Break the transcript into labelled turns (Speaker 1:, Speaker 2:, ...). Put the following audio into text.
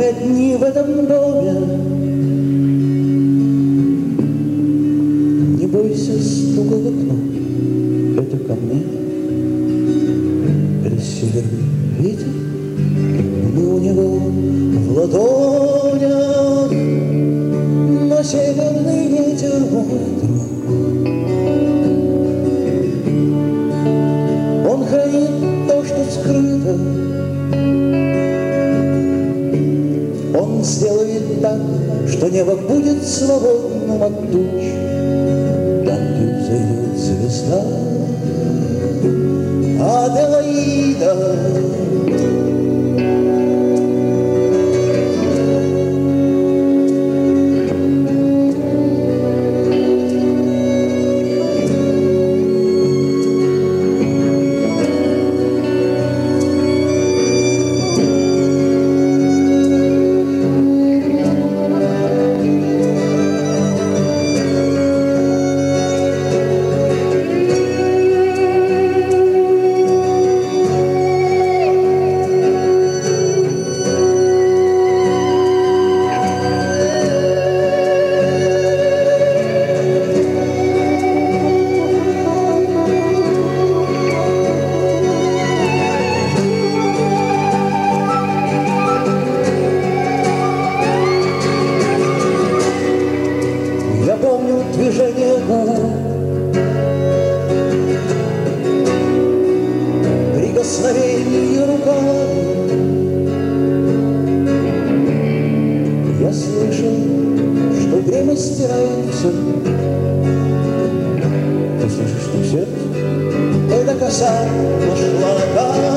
Speaker 1: одни в этом доме. Не бойся стука в окно, это ко мне. Это северный ветер, мы у него в ладонях. Но северный ветер, мой друг, он хранит то, что скрыто. Он сделает так, что небо будет свободным от туч. Там, где взойдет звезда Аделаида. Движение губ, прикосновение руками. Я слышал, что время стирает все. Ты слышишь, что сердце? Эта коса нашла